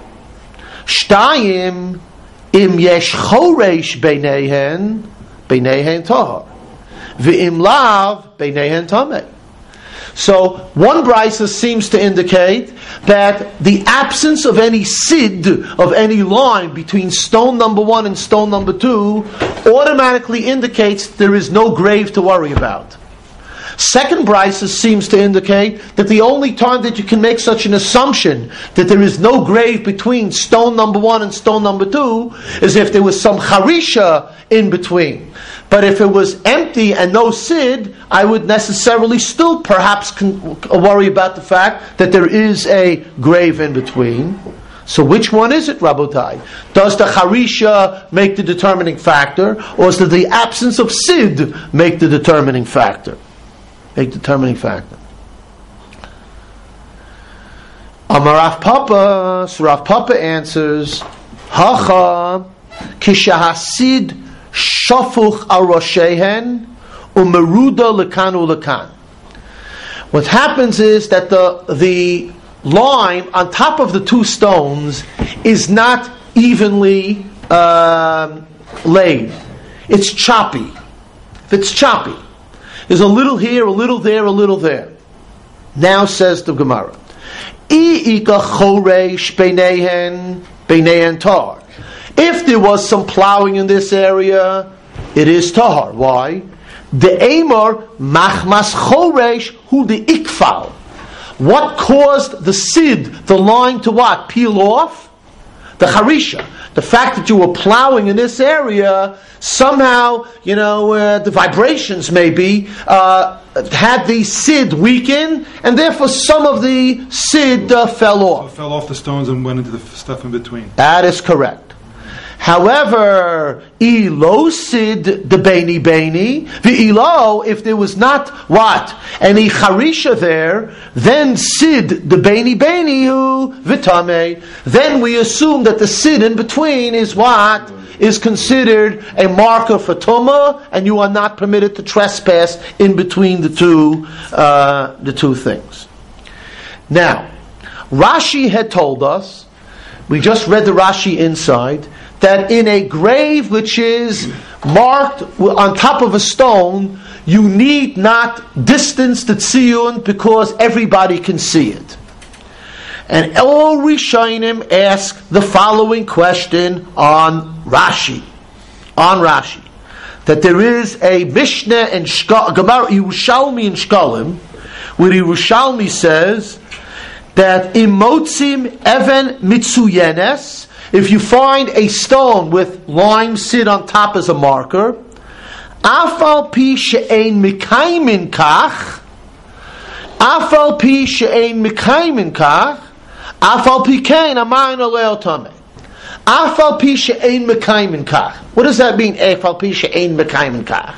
Shtayim im yesh choresh beinehen beinehen tahar v'im lav beinehen tameh. So one brisa seems to indicate that the absence of any sid, of any line between stone number one and stone number two, automatically indicates there is no grave to worry about. Second brisa seems to indicate that the only time that you can make such an assumption that there is no grave between stone number one and stone number two is if there was some charisha in between. But if it was empty and no sid, I would necessarily still perhaps con- worry about the fact that there is a grave in between. So which one is it, Rabotai? Does the charisha make the determining factor, or does the absence of sid make the determining factor? A determining factor. Amar Rav Papa, so Rav Papa answers, Hacha kishahasid shafuch al roshehen umeruda lekan ulekan. What happens is that the the line on top of the two stones is not evenly uh, laid. It's choppy. If it's choppy, there's a little here, a little there, a little there. Now says the Gemara, if there was some plowing in this area, it is tahar. Why? The Amar machmas choresh hu the ikfal. What caused the sid, the line, to what? Peel off? The charisha. The fact that you were plowing in this area, somehow, you know, uh, the vibrations maybe uh, had the sid weaken, and therefore some of the sid uh, fell off. So it fell off the stones and went into the stuff in between. That is correct. However, ilo sid the beini beini, the ilo, if there was not what any charisha there, then sid the beini beini hu vitame. Then we assume that the sid in between is what is considered a marker for tuma, and you are not permitted to trespass in between the two uh, the two things. Now, Rashi had told us. We just read the Rashi inside. That in a grave which is marked on top of a stone, you need not distance the tziyun because everybody can see it. And all Rishonim ask the following question on Rashi. On Rashi. That there is a Mishnah and Gemara Yerushalmi in Shkalim, where Yerushalmi says, that imotzim even mitsuyenes, if you find a stone with lime sit on top as a marker, afal pi she'ein mikaymin kach, afal pi she'ein mikaymin kach, afal pi kein amayin oleo tameh. Afal pi she'ein mikaymin kach. What does that mean? Afal pi she'ein mikaymin kach.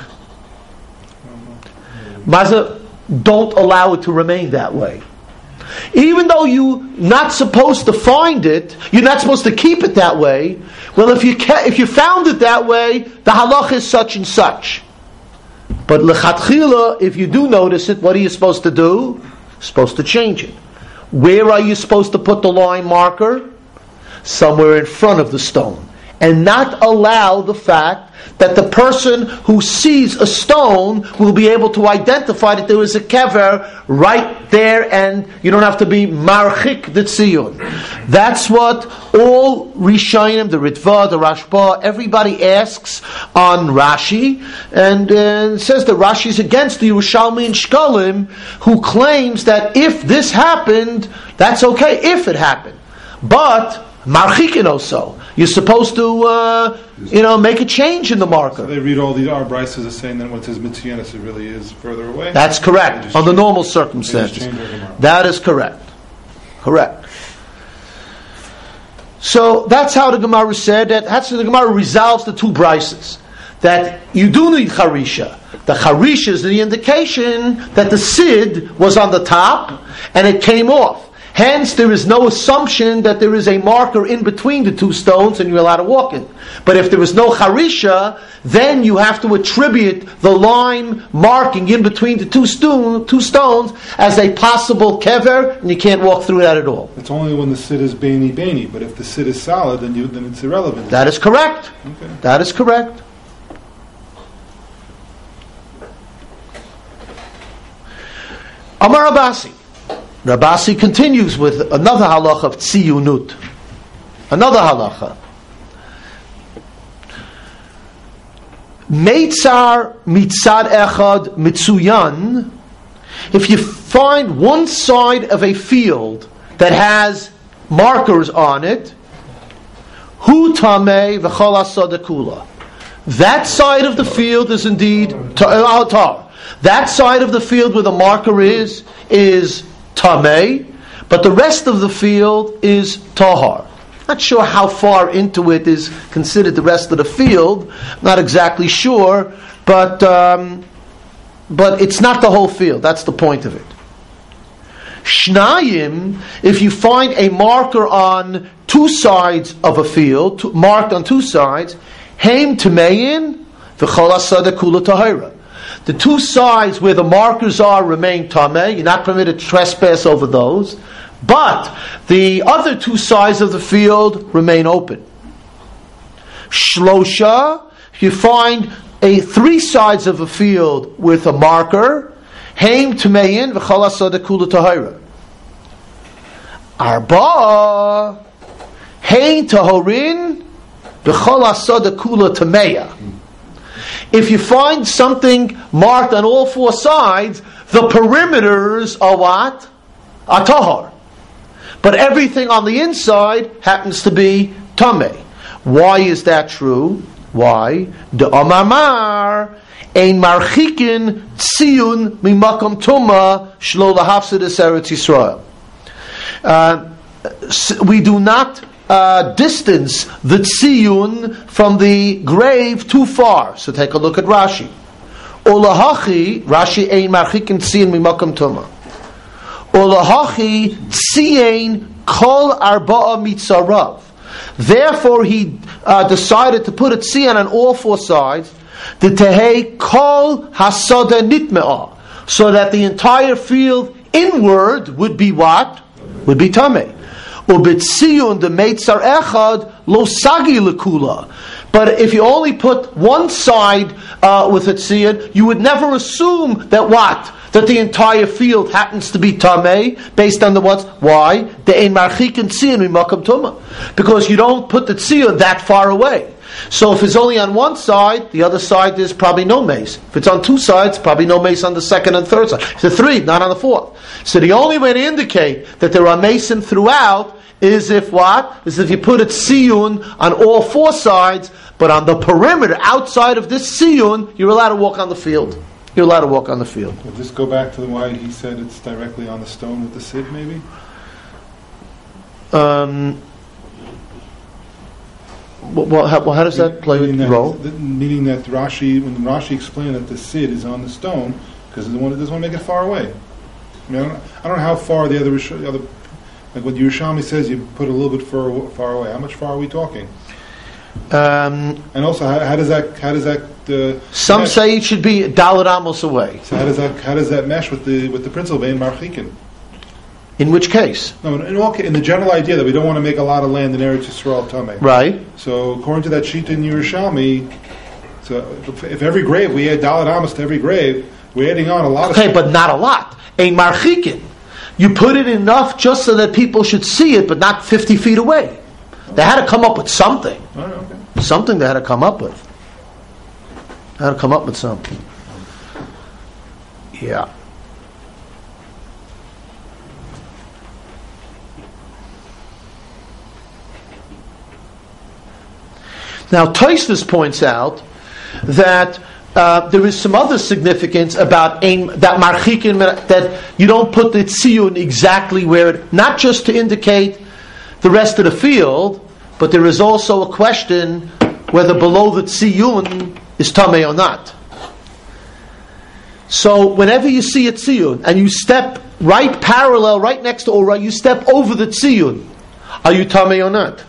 Maza, don't allow it to remain that way. Even though you're not supposed to find it, you're not supposed to keep it that way. Well, if you ca- if you found it that way, the halach is such and such. But lechatchila, if you do notice it, what are you supposed to do? You're supposed to change it. Where are you supposed to put the line marker? Somewhere in front of the stone. And not allow the fact that the person who sees a stone will be able to identify that there is a kever right there, and you don't have to be marchik the tziyun. That's what all Rishonim, the Ritva, the Rashba, everybody asks on Rashi, and uh, says that Rashi is against the Yerushalmi and Shkolim, who claims that if this happened, that's okay, if it happened. But marchikin also. You're supposed to, uh, you know, make a change in the marker. So they read all these our brises as saying that when it says mitziyanis, it really is further away. That's correct. Under normal circumstances, that is correct. Correct. So that's how the Gemara said that. That's how the Gemara resolves the two brises. That you do need charisha. The charisha is the indication that the sid was on the top and it came off. Hence, there is no assumption that there is a marker in between the two stones and you're allowed to walk in. But if there is no charisha, then you have to attribute the lime marking in between the two, sto- two stones as a possible kever, and you can't walk through that at all. It's only when the sid is baini baini, but if the sid is solid, then you then it's irrelevant. That is correct. Okay. That is correct. Amar Abasi. Rabasi continues with another halacha of tziyunut. Another halacha. Meitzar mitzad echad mitzuyan. If you find one side of a field that has markers on it, hu tamei v'chol asadakula. That side of the field is indeed tar. That side of the field where the marker is is tamei, but the rest of the field is tahar. Not sure how far into it is considered the rest of the field. Not exactly sure, but um, but it's not the whole field. That's the point of it. Shnayim, if you find a marker on two sides of a field, two, marked on two sides, heim tamein v'chol asada kula tahira. The two sides where the markers are remain tameh. You're not permitted to trespass over those. But the other two sides of the field remain open. Shlosha, if you find a three sides of a field with a marker, heim tamein v'chol asada kula tahira. Arba, hein tahorin v'chol asada kula tameya. If you find something marked on all four sides, the perimeters are what? Are tahar. But everything on the inside happens to be tameh. Why is that true? Why? De amamar ein marchikin tziyun mimakom tuma shlo lahafsidus Eretz Yisrael. We do not Uh, distance the tziyun from the grave too far. So take a look at Rashi. Olahachi, Rashi ein marchikin tziyun mimakam tuma. Olahachi tziyin kol arba'a mitzarav. Therefore, he uh, decided to put a tziyin on all four sides. The tehei kol hasada nitme'ah, so that the entire field inward would be what? Would be tameh. Ubitziyun the meitzar echad lo sagi lekula. But if you only put one side uh, with a tziyun, you would never assume that what? That the entire field happens to be tamei based on the what? Why? The ein marchikin tziyun mimakam tuma. Because you don't put the tziyun that far away. So if it's only on one side, the other side there's probably no mace. If it's on two sides, probably no mace on the second and third side. It's a three, not on the fourth. So the only way to indicate that there are mason throughout is if what? Is if you put a tziyun on all four sides, but on the perimeter, outside of this tziyun, you're allowed to walk on the field. You're allowed to walk on the field. Would this go back to why he said it's directly on the stone with the sid, maybe? Um... Well, how, well, how does that play with meaning that, role? th- meaning that Rashi, when Rashi explained that the sid is on the stone, because it doesn't want to make it far away. I mean, I don't, I don't know how far the other, the other, like what Yerushalmi says, you put a little bit far, far away. How much far are we talking? Um, and also, how, how does that, how does that? Uh, some mesh? say it should be Dalet Amos away. So how does that, how does that mesh with the with the principle being Marchikin? In which case? No, in, in, all, in the general idea that we don't want to make a lot of land in Eretz Yisrael Tameh. Right. So according to that sheet in Yerushalmi, so if, if every grave we add Dalet Amos to every grave, we're adding on a lot. Okay, of but not a lot. A marchikin. You put it enough just so that people should see it, but not fifty feet away. They had to come up with something. Oh, okay. Something they had to come up with. They had to come up with something. Yeah. Now, Tosfos points out that uh, there is some other significance about aim, that marchikin, that you don't put the tziyun exactly where it, not just to indicate the rest of the field, but there is also a question whether below the tziyun is tamei or not. So, whenever you see a tziyun and you step right parallel, right next to, or right, you step over the tziyun, are you tamei or not?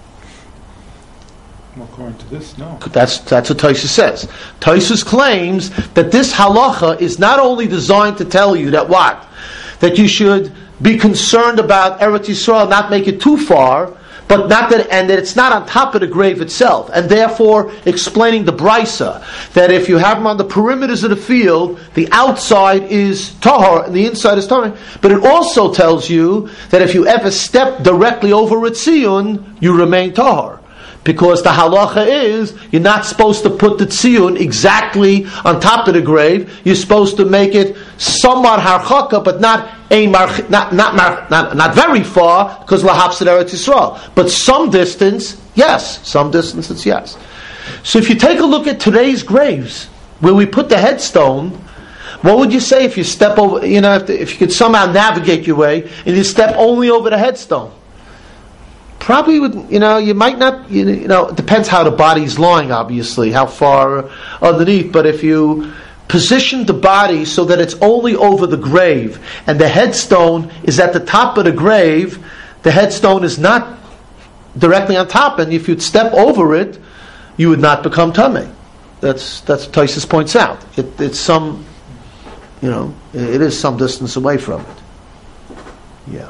Well, according to this, no. That's that's what Tosfos says. Tosfos claims that this halacha is not only designed to tell you that what? That you should be concerned about Eretz Yisrael, not make it too far, but not that, and that it's not on top of the grave itself, and therefore explaining the brisa that if you have them on the perimeters of the field, the outside is tahor and the inside is tahor. But it also tells you that if you ever step directly over a tziyun, you remain tahor. Because the halacha is, you're not supposed to put the tziyun exactly on top of the grave. You're supposed to make it somewhat harchaka, but not a mar, not not mar, not not very far, because lahapsid Eretz Yisrael. But some distance, yes. Some distance, it's yes. So if you take a look at today's graves, where we put the headstone, what would you say if you step over? You know, if, the, if you could somehow navigate your way and you step only over the headstone. Probably would, you know, you might not, you know, it depends how the body's lying, obviously, how far underneath, but if you position the body so that it's only over the grave, and the headstone is at the top of the grave, the headstone is not directly on top, and if you'd step over it, you would not become tamei. That's, that's what Tosfos points out. It, it's some, you know, it is some distance away from it. Yeah.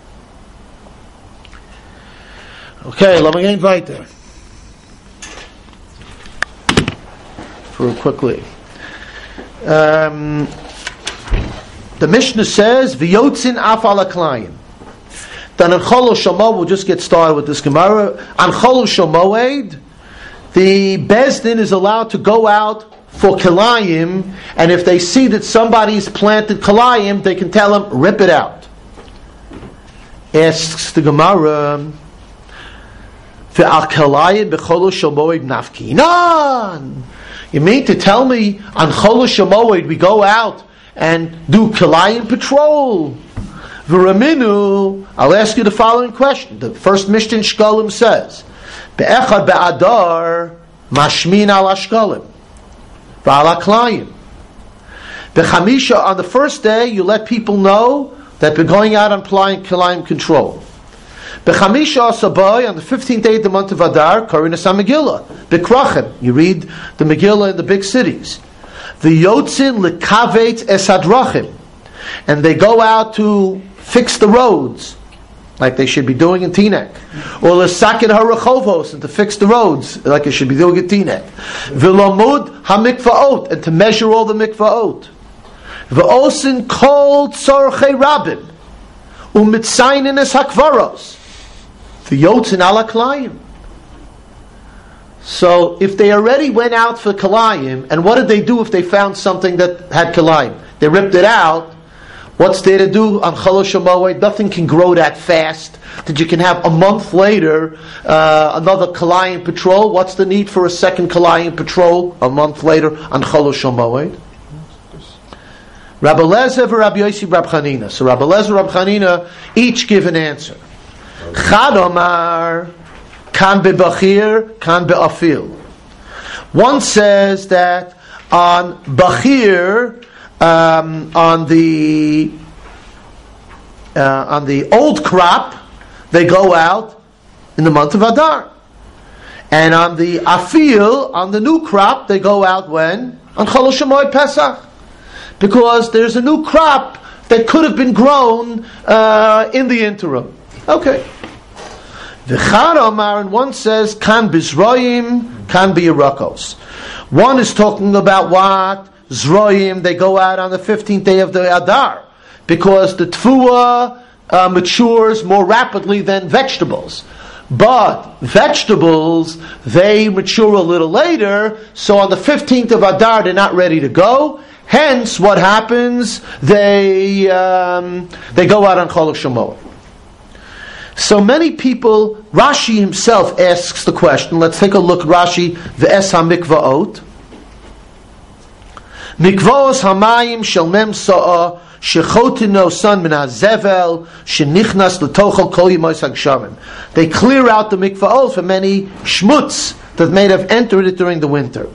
Okay, let me get weiter. For quickly. Um, the Mishnah says, V'yotzin af ala klayim. Then on Chol Shomo, we'll just get started with this Gemara. On Chol Shomoed, the Bezdin is allowed to go out for Kilayim, and if they see that somebody's planted Kilayim, they can tell him, rip it out. Asks the Gemara, you mean to tell me on Chol Shamoed we go out and do Kilayim patrol? V'raminu, I'll ask you the following question. The first Mishnah in Shkolim says, Be'echad be'adar mashmin al ashkolim v'al Kilayim. B'chamisha, on the first day you let people know that we're going out and applying Kilayim control. B'chamisha Asabai, on the fifteenth day of the month of Adar, Karinas HaMegillah. B'krachem, you read the Megillah in the big cities. The Yotzin L'kavet Esadrachim, and they go out to fix the roads, like they should be doing in Teaneck. Or L'sakin HaRechovos, and to fix the roads, like they should be doing in Teaneck. V'lomud HaMikvaot, and to measure all the mikvaot. V'osin Kol Tzorchei Rabim, U'mitzaynin Es HaKvaros. The Yotzin ala Klayim. So if they already went out for kalayim, and what did they do if they found something that had kalayim? They ripped it out. What's there to do on Chalosh HaMoed? Nothing can grow that fast that you can have a month later uh, another kalayim patrol. What's the need for a second kalayim patrol a month later on Chalosh HaMoed? Rabbi Lezer and Rabbi Yossi Rabbi Chanina. So Rabbi Lezer and Rabbi Chanina each give an answer. Chad Omar kan bebachir, kan be'afil. One says that on bachir, um, on the uh, on the old crop, they go out in the month of Adar, and on the afil, on the new crop, they go out when on Chalosh HaMoed Pesach, because there's a new crop that could have been grown uh, in the interim. Okay. V'chad Omar, and one says, kan bizroyim, kan biyarakos. One is talking about what? Zroyim, they go out on the fifteenth day of the Adar, because the tfuah uh, matures more rapidly than vegetables. But vegetables, they mature a little later, so on the fifteenth of Adar, they're not ready to go. Hence, what happens? They um, they go out on Chalosh HaMoed. So many people, Rashi himself asks the question. Let's take a look. Rashi, V'es HaMikvaot. Mikvaos hamayim shel mem sa'a shechotino son min hazevel shenichnas l'tochel kol yimos hagshamim. They clear out the mikvaot for many shmutz that may have entered it during the winter.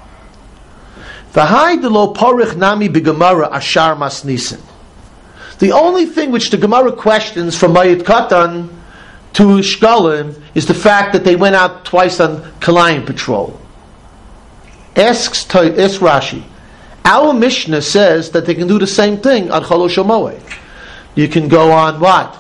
V'hai delo porich nami b'gemara ashar mas nisan. The only thing which the Gemara questions from Mayit Katan to Shkalim is the fact that they went out twice on Kalayim patrol. Asks, asks Rashi, our Mishnah says that they can do the same thing on Chalosh HaMoed. You can go on what?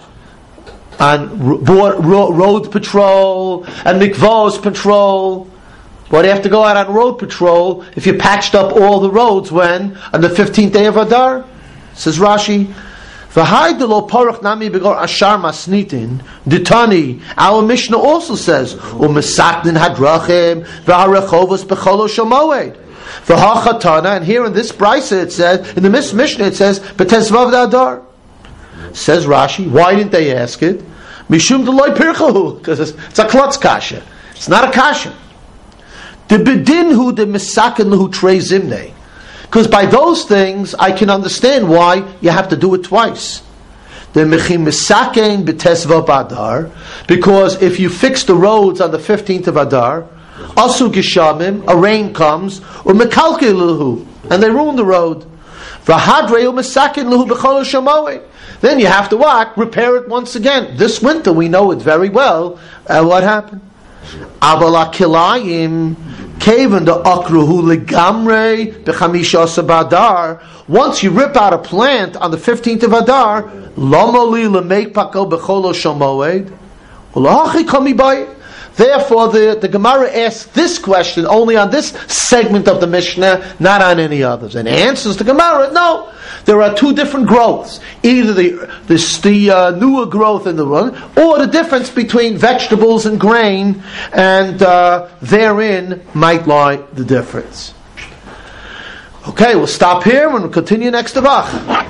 On road patrol and mikvahs patrol. But you have to go out on road patrol if you patched up all the roads when? On the fifteenth day of Adar? Says Rashi, V'hai delo porach nami begor ashar masnitin ditani. Our Mishnah also says u'mesaknin hadrachim v'harachovos b'cholosh HaMoed v'hachatana. And here in this brisa it says, in the Mishnah it says b'tezvav d'adar. Says Rashi, why didn't they ask it? Mishum deloy pirchahu, because it's, it's a klutz kasha. It's not a kasha. The bedinhu de misakin lehu trei zimnei. Because by those things, I can understand why you have to do it twice. The mechim misakein b'tesva b'adar, because if you fix the roads on the fifteenth of Adar, asu gishamim, a rain comes, u'mekalke luhu, and they ruin the road. V'hadrei u'mesakein luhu b'cholosh HaMoed. Then you have to what? Repair it once again. This winter, we know it very well. Uh, what happened? Abala kilayim. Kaven the akruhu legamre b'chamisha sabadar. Once you rip out a plant on the fifteenth of Adar, lomoli lemeik pako b'cholosh HaMoed ulahachi kami bay. Therefore, the, the Gemara asks this question only on this segment of the Mishnah, not on any others. And answers the Gemara, no. There are two different growths. Either the the, the uh, newer growth in the run, or the difference between vegetables and grain, and uh, therein might lie the difference. Okay, we'll stop here and we'll continue next Tavach.